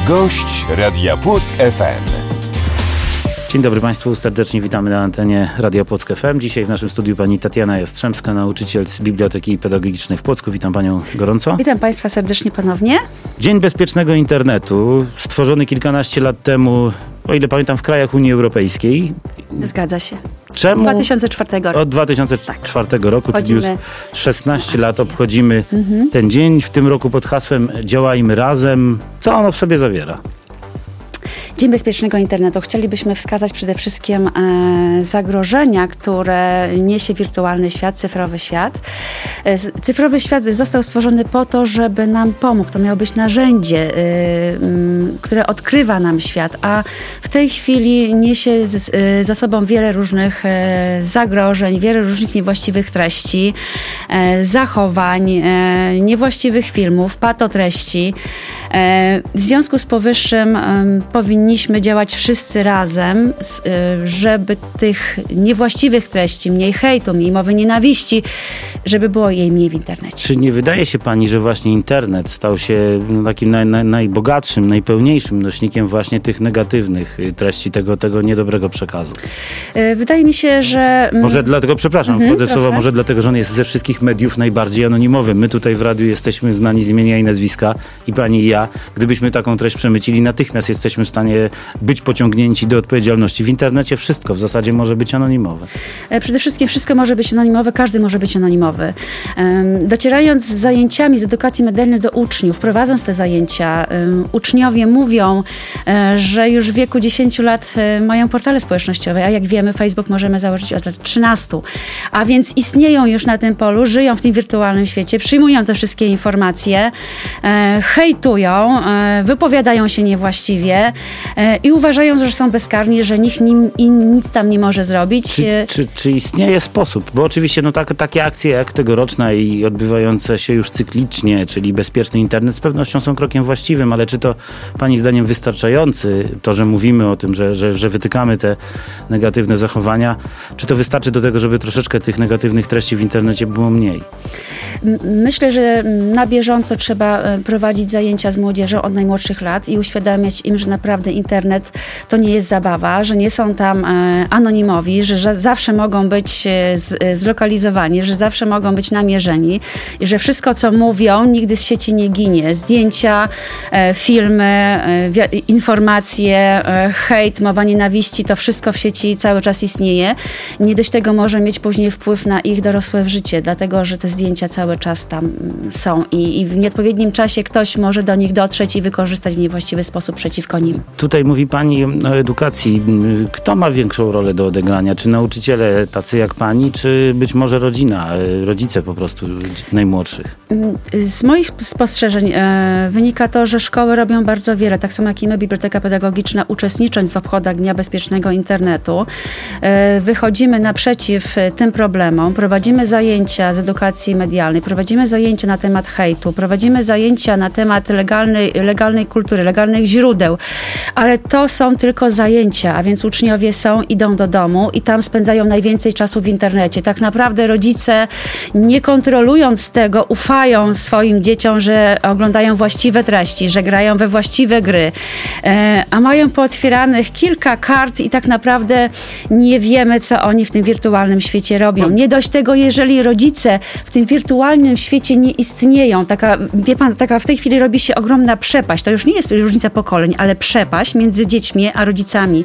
Gość Radia Płock FM. Dzień dobry Państwu, serdecznie witamy na antenie Radia Płock FM. Dzisiaj w naszym studiu pani Tatiana Jastrzębska, nauczyciel z Biblioteki Pedagogicznej w Płocku. Witam Panią gorąco. Witam Państwa serdecznie ponownie. Dzień Bezpiecznego Internetu, stworzony kilkanaście lat temu, o ile pamiętam, w krajach Unii Europejskiej. Zgadza się. Czemu? 2004 roku. Od 2004 roku, czyli już 16 lat obchodzimy ten dzień. W tym roku pod hasłem Działajmy razem. Co ono w sobie zawiera? Dzień Bezpiecznego Internetu. Chcielibyśmy wskazać przede wszystkim zagrożenia, które niesie wirtualny świat, cyfrowy świat. Cyfrowy świat został stworzony po to, żeby nam pomógł. To miało być narzędzie, które odkrywa nam świat, a w tej chwili niesie za sobą wiele różnych zagrożeń, wiele różnych niewłaściwych treści, zachowań, niewłaściwych filmów, patotreści. W związku z powyższym powinniśmy działać wszyscy razem, żeby tych niewłaściwych treści, mniej hejtu, mniej mowy nienawiści, żeby było jej mniej w internecie. Czy nie wydaje się Pani, że właśnie internet stał się takim najbogatszym, najpełniejszym nośnikiem właśnie tych negatywnych treści, tego niedobrego przekazu? Wydaje mi się, że... Może dlatego, przepraszam, wchodzę w słowa, może dlatego, że on jest ze wszystkich mediów najbardziej anonimowy. My tutaj w radiu jesteśmy znani z imienia i nazwiska, i Pani i ja. Gdybyśmy taką treść przemycili, natychmiast jesteśmy w stanie być pociągnięci do odpowiedzialności. W internecie wszystko w zasadzie może być anonimowe. Przede wszystkim wszystko może być anonimowe, każdy może być anonimowy. Docierając z zajęciami z edukacji medialnej do uczniów, prowadząc te zajęcia, uczniowie mówią, że już w wieku 10 lat mają portale społecznościowe, a jak wiemy, Facebook możemy założyć od lat 13. A więc istnieją już na tym polu, żyją w tym wirtualnym świecie, przyjmują te wszystkie informacje, hejtują, wypowiadają się niewłaściwie i uważają, że są bezkarni, że nikt nic tam nie może zrobić. Czy istnieje sposób? Bo oczywiście takie akcje jak tegoroczna i odbywające się już cyklicznie, czyli Bezpieczny Internet, z pewnością są krokiem właściwym, ale czy to Pani zdaniem wystarczający, to, że mówimy o tym, że wytykamy te negatywne zachowania, czy to wystarczy do tego, żeby troszeczkę tych negatywnych treści w internecie było mniej? Myślę, że na bieżąco trzeba prowadzić zajęcia z młodzieżą od najmłodszych lat i uświadamiać im, że naprawdę internet to nie jest zabawa, że nie są tam anonimowi, że zawsze mogą być zlokalizowani, że zawsze mogą być namierzeni i że wszystko, co mówią, nigdy z sieci nie ginie. Zdjęcia, filmy, informacje, hejt, mowa nienawiści, to wszystko w sieci cały czas istnieje. Nie dość tego może mieć później wpływ na ich dorosłe życie, dlatego, że te zdjęcia cały czas tam są i w nieodpowiednim czasie ktoś może do nich dotrzeć i wykorzystać w niewłaściwy sposób przeciwko nim. Tutaj mówi Pani o edukacji. Kto ma większą rolę do odegrania? Czy nauczyciele tacy jak Pani, czy być może rodzina, rodzice po prostu najmłodszych? Z moich spostrzeżeń wynika to, że szkoły robią bardzo wiele, tak samo jak i my, Biblioteka Pedagogiczna, uczestnicząc w obchodach Dnia Bezpiecznego Internetu. Wychodzimy naprzeciw tym problemom, prowadzimy zajęcia z edukacji medialnej, prowadzimy zajęcia na temat hejtu, prowadzimy zajęcia na temat legalnej kultury, legalnych źródeł, ale to są tylko zajęcia, a więc uczniowie idą do domu i tam spędzają najwięcej czasu w internecie. Tak naprawdę rodzice, nie kontrolując tego, ufają swoim dzieciom, że oglądają właściwe treści, że grają we właściwe gry, a mają pootwieranych kilka kart i tak naprawdę nie wiemy, co oni w tym wirtualnym świecie robią. Nie dość tego, jeżeli rodzice w tym wirtualnym świecie nie istnieją, wie pan, w tej chwili robi się ogromna przepaść. To już nie jest różnica pokoleń, ale przepaść między dziećmi a rodzicami.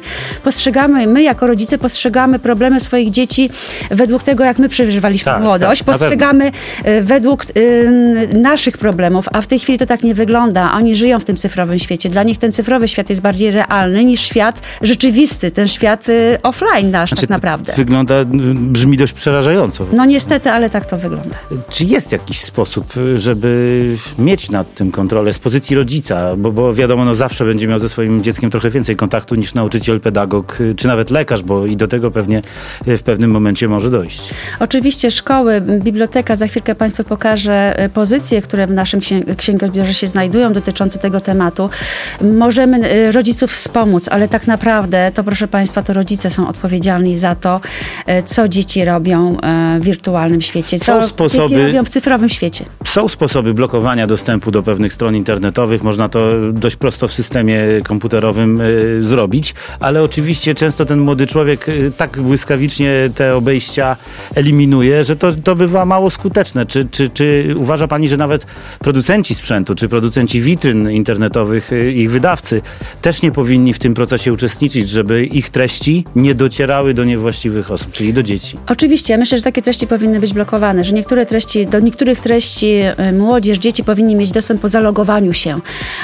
My jako rodzice postrzegamy problemy swoich dzieci według tego, jak my przeżywaliśmy młodość. Postrzegamy według naszych problemów, a w tej chwili to tak nie wygląda. Oni żyją w tym cyfrowym świecie. Dla nich ten cyfrowy świat jest bardziej realny niż świat rzeczywisty, ten świat offline nasz tak naprawdę. Brzmi dość przerażająco. No niestety, ale tak to wygląda. Czy jest jakiś sposób, żeby mieć nad tym kontrolę z pozycji rodzica? Bo wiadomo, zawsze będzie miał ze swoim swoim dzieckiem trochę więcej kontaktu niż nauczyciel, pedagog, czy nawet lekarz, bo i do tego pewnie w pewnym momencie może dojść. Oczywiście szkoły, biblioteka, za chwilkę Państwu pokażę pozycje, które w naszym księgozbiorze się znajdują dotyczące tego tematu. Możemy rodziców wspomóc, ale tak naprawdę to, proszę Państwa, to rodzice są odpowiedzialni za to, co dzieci robią w wirtualnym świecie, co dzieci robią w cyfrowym świecie. Są sposoby blokowania dostępu do pewnych stron internetowych, można to dość prosto w systemie komputerowym zrobić, ale oczywiście często ten młody człowiek tak błyskawicznie te obejścia eliminuje, że to bywa mało skuteczne. Czy uważa pani, że nawet producenci sprzętu, czy producenci witryn internetowych, ich wydawcy też nie powinni w tym procesie uczestniczyć, żeby ich treści nie docierały do niewłaściwych osób, czyli do dzieci? Oczywiście, ja myślę, że takie treści powinny być blokowane, że do niektórych treści młodzież, dzieci powinni mieć dostęp po zalogowaniu się.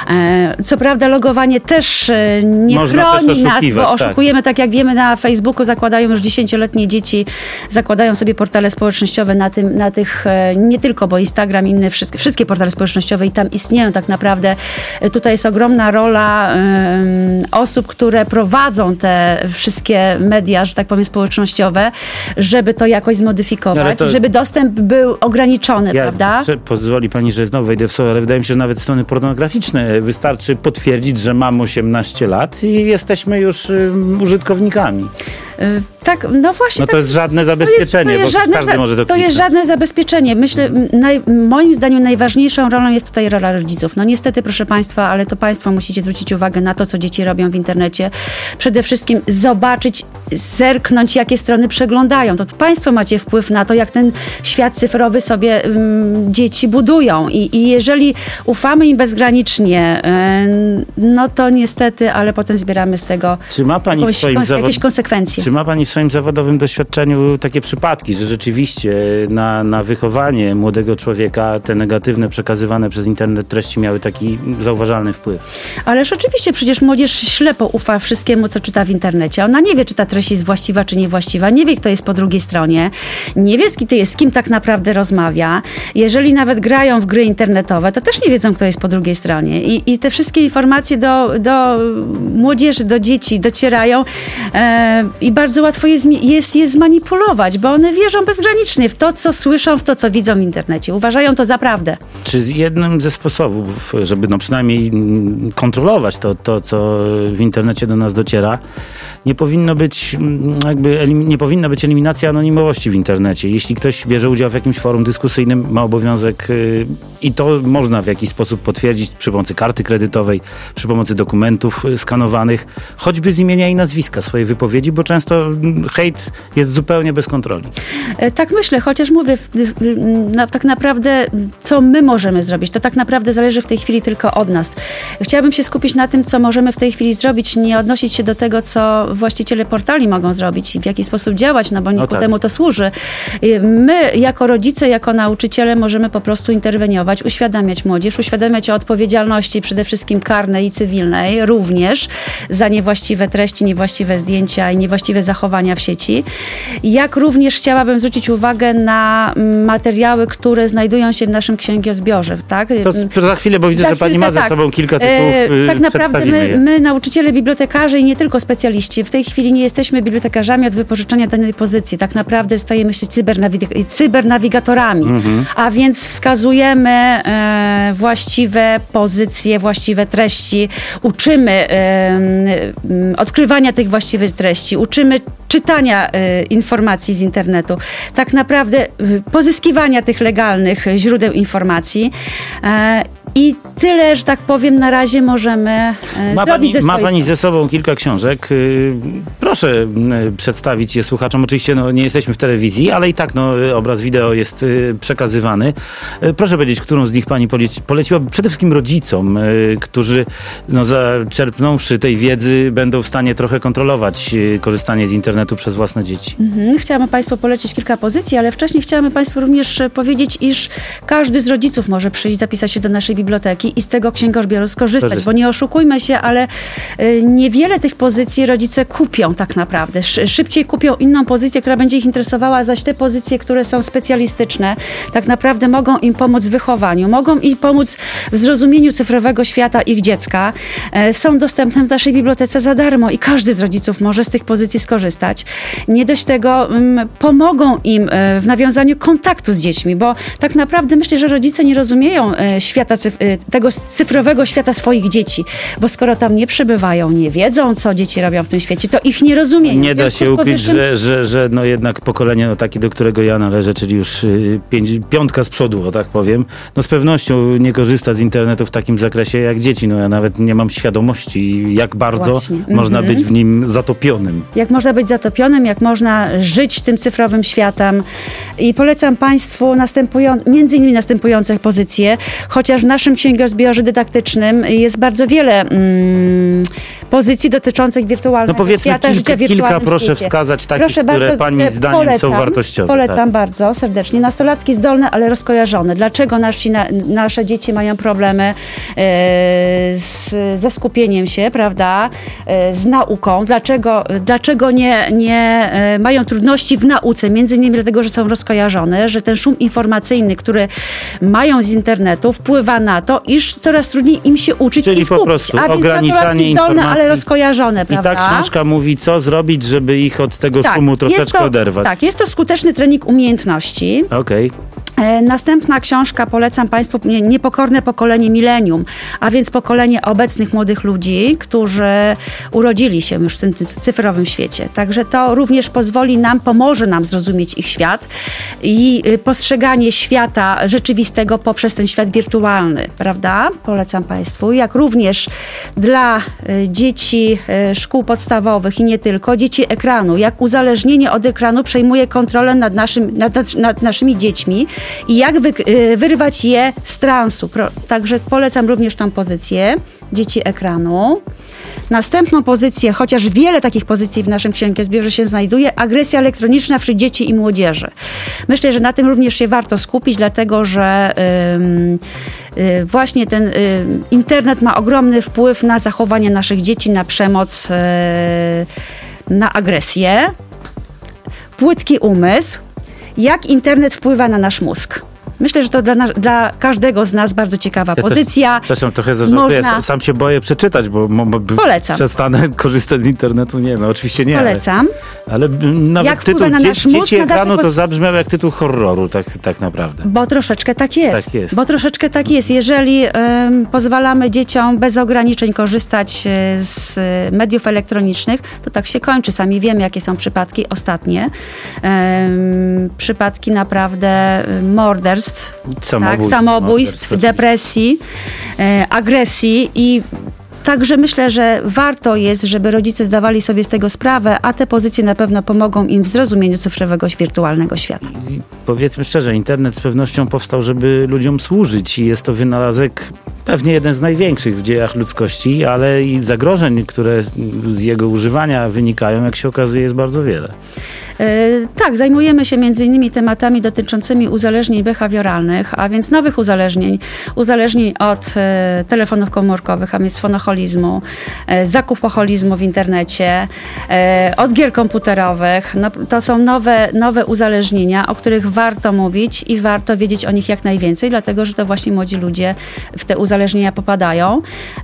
Co prawda logowanie też nie można chroni też nas, bo oszukujemy, tak jak wiemy, na Facebooku zakładają już 10-letnie dzieci, zakładają sobie portale społecznościowe na tych, nie tylko, bo Instagram, inne wszystkie portale społecznościowe i tam istnieją tak naprawdę. Tutaj jest ogromna rola osób, które prowadzą te wszystkie media, że tak powiem, społecznościowe, żeby to jakoś zmodyfikować, żeby dostęp był ograniczony, prawda? Pozwoli pani, że znowu wejdę w słowo, ale wydaje mi się, że nawet strony pornograficzne wystarczy potwierdzić, że mam 18 lat i jesteśmy już użytkownikami. Tak, no właśnie. No to jest żadne zabezpieczenie, bo każdy może to jest żadne zabezpieczenie. Myślę, moim zdaniem najważniejszą rolą jest tutaj rola rodziców. No niestety, proszę Państwa, ale to Państwo musicie zwrócić uwagę na to, co dzieci robią w internecie. Przede wszystkim zobaczyć, zerknąć, jakie strony przeglądają. To Państwo macie wpływ na to, jak ten świat cyfrowy sobie dzieci budują. I jeżeli ufamy im bezgranicznie, no to niestety, ale potem zbieramy z tego jakieś konsekwencje. Czy ma pani w swoim zawodowym doświadczeniu takie przypadki, że rzeczywiście na wychowanie młodego człowieka te negatywne przekazywane przez internet treści miały taki zauważalny wpływ? Ależ oczywiście, przecież młodzież ślepo ufa wszystkiemu, co czyta w internecie. Ona nie wie, czy ta treść jest właściwa, czy niewłaściwa. Nie wie, kto jest po drugiej stronie. Nie wie, z kim tak naprawdę rozmawia. Jeżeli nawet grają w gry internetowe, to też nie wiedzą, kto jest po drugiej stronie. I te wszystkie informacje do młodzieży, do dzieci docierają i bardzo łatwo jest je zmanipulować, bo one wierzą bezgranicznie w to, co słyszą, w to, co widzą w internecie. Uważają to za prawdę. Czy jednym ze sposobów, żeby przynajmniej kontrolować to, co w internecie do nas dociera, nie powinna być eliminacja anonimowości w internecie. Jeśli ktoś bierze udział w jakimś forum dyskusyjnym, ma obowiązek i to można w jakiś sposób potwierdzić przy pomocy karty kredytowej, przy pomocy dokumentów skanowanych, choćby z imienia i nazwiska swojej wypowiedzi, bo często hejt jest zupełnie bez kontroli. Tak myślę, chociaż mówię, tak naprawdę co my możemy zrobić, to tak naprawdę zależy w tej chwili tylko od nas. Chciałabym się skupić na tym, co możemy w tej chwili zrobić, nie odnosić się do tego, co właściciele portali mogą zrobić i w jaki sposób działać, no bo nie ku temu to służy. My, jako rodzice, jako nauczyciele możemy po prostu interweniować, uświadamiać młodzież, uświadamiać o odpowiedzialności przede wszystkim karnej i cywilnej, również za niewłaściwe treści, niewłaściwe zdjęcia i niewłaściwe zachowania w sieci. Jak również chciałabym zwrócić uwagę na materiały, które znajdują się w naszym księgozbiorze. Tak? To za chwilę, bo widzę, że pani ma ze sobą kilka typów. Tak naprawdę my, nauczyciele, bibliotekarze i nie tylko specjaliści, w tej chwili nie jesteśmy bibliotekarzami od wypożyczenia danej pozycji. Tak naprawdę stajemy się cybernawigatorami. A więc wskazujemy właściwe pozycje, właściwe treści, uczymy odkrywania tych właściwych treści, uczymy czytania informacji z internetu, tak naprawdę pozyskiwania tych legalnych źródeł informacji. I tyle, że tak powiem, na razie możemy zrobić ze swojej Ma pani ze sobą kilka książek. Proszę przedstawić je słuchaczom. Oczywiście nie jesteśmy w telewizji, ale i tak obraz wideo jest przekazywany. Proszę powiedzieć, którą z nich pani poleciłaby przede wszystkim rodzicom, którzy zaczerpnąwszy tej wiedzy, będą w stanie trochę kontrolować korzystanie z internetu przez własne dzieci. Chciałabym Państwu polecić kilka pozycji, ale wcześniej chciałabym Państwu również powiedzieć, iż każdy z rodziców może przyjść, zapisać się do naszej biblioteki i z tego księgozbioru skorzystać, bo nie oszukujmy się, ale niewiele tych pozycji rodzice kupią tak naprawdę. Szybciej kupią inną pozycję, która będzie ich interesowała, zaś te pozycje, które są specjalistyczne, tak naprawdę mogą im pomóc w wychowaniu, mogą im pomóc w zrozumieniu cyfrowego świata ich dziecka. Są dostępne w naszej bibliotece za darmo i każdy z rodziców może z tych pozycji skorzystać. Nie dość tego, pomogą im w nawiązaniu kontaktu z dziećmi, bo tak naprawdę myślę, że rodzice nie rozumieją świata, tego cyfrowego świata swoich dzieci, bo skoro tam nie przebywają, nie wiedzą, co dzieci robią w tym świecie, to ich nie rozumieją. Nie da się ukryć, że no jednak pokolenie takie, do którego ja należę, czyli już piątka z przodu, o tak powiem, no z pewnością nie korzysta z internetu w takim zakresie jak dzieci. No ja nawet nie mam świadomości, jak bardzo można być w nim zatopionym. Jak można być zatopionym, jak można żyć tym cyfrowym światem. I polecam Państwu między innymi następujące pozycje, chociaż w naszym księgozbiorze dydaktycznym jest bardzo wiele pozycji dotyczących wirtualnego świata, życia w wirtualnym kilka proszę świecie. wskazać takich, które Pani zdaniem są wartościowe. Polecam bardzo serdecznie. Nastolatki zdolne, ale rozkojarzone. Dlaczego nasze dzieci mają problemy ze skupieniem się, prawda, z nauką? Dlaczego nie mają trudności w nauce? Między innymi dlatego, że są rozkojarzone, że ten szum informacyjny, który mają z internetu, wpływa na to, iż coraz trudniej im się uczyć i skupić. Po prostu ograniczanie zdolne, ale rozkojarzone, prawda? I ta książka mówi, co zrobić, żeby ich od tego szumu troszeczkę oderwać. Tak, jest to skuteczny trening umiejętności. Okej. Następna książka, polecam Państwu, Niepokorne pokolenie milenium, a więc pokolenie obecnych młodych ludzi, którzy urodzili się już w tym cyfrowym świecie. Także to również pomoże nam zrozumieć ich świat i postrzeganie świata rzeczywistego poprzez ten świat wirtualny, prawda? Polecam Państwu. Jak również dla dzieci szkół podstawowych i nie tylko, dzieci ekranu. Jak uzależnienie od ekranu przejmuje kontrolę nad naszymi dziećmi i jak wyrwać je z transu. Także polecam również tą pozycję dzieci ekranu. Następną pozycję, chociaż wiele takich pozycji w naszym księgozbiorze się znajduje, agresja elektroniczna wśród dzieci i młodzieży. Myślę, że na tym również się warto skupić, dlatego że właśnie ten internet ma ogromny wpływ na zachowanie naszych dzieci, na przemoc, na agresję. Płytki umysł. Jak internet wpływa na nasz mózg? Myślę, że to dla każdego z nas bardzo ciekawa pozycja. Przepraszam, trochę zażartuję. Sam się boję przeczytać, bo polecam. Przestanę korzystać z internetu. Nie, no oczywiście nie. Polecam. Ale nawet jak tytuł Dzieci ekranu to zabrzmiał jak tytuł horroru, tak naprawdę. Bo troszeczkę tak jest. Tak jest. Bo troszeczkę tak jest. Jeżeli pozwalamy dzieciom bez ograniczeń korzystać z mediów elektronicznych, to tak się kończy. Sami wiemy, jakie są przypadki ostatnie. Przypadki naprawdę morderstw. Samobójstw, depresji, agresji i także myślę, że warto jest, żeby rodzice zdawali sobie z tego sprawę, a te pozycje na pewno pomogą im w zrozumieniu cyfrowego, wirtualnego świata. I powiedzmy szczerze, internet z pewnością powstał, żeby ludziom służyć i jest to wynalazek pewnie jeden z największych w dziejach ludzkości, ale i zagrożeń, które z jego używania wynikają, jak się okazuje, jest bardzo wiele. Tak, zajmujemy się między innymi tematami dotyczącymi uzależnień behawioralnych, a więc nowych uzależnień od telefonów komórkowych, a więc fonoholizmu, zakupoholizmu w internecie, od gier komputerowych. No, to są nowe uzależnienia, o których warto mówić i warto wiedzieć o nich jak najwięcej, dlatego że to właśnie młodzi ludzie w te uzależnienia popadają.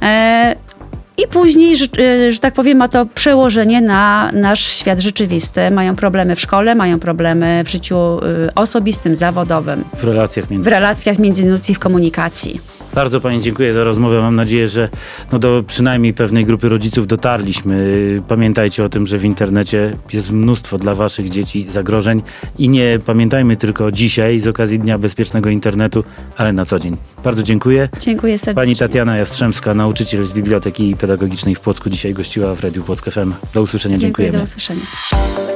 I później, że tak powiem, ma to przełożenie na nasz świat rzeczywisty. Mają problemy w szkole, mają problemy w życiu osobistym, zawodowym. W relacjach międzyludzkich, w komunikacji. Bardzo Pani dziękuję za rozmowę. Mam nadzieję, że do przynajmniej pewnej grupy rodziców dotarliśmy. Pamiętajcie o tym, że w internecie jest mnóstwo dla Waszych dzieci zagrożeń i nie pamiętajmy tylko dzisiaj z okazji Dnia Bezpiecznego Internetu, ale na co dzień. Bardzo dziękuję. Dziękuję serdecznie. Pani Tatiana Jastrzębska, nauczyciel z Biblioteki Pedagogicznej w Płocku, dzisiaj gościła w Radiu Płock FM. Do usłyszenia. Dziękujemy. Do usłyszenia.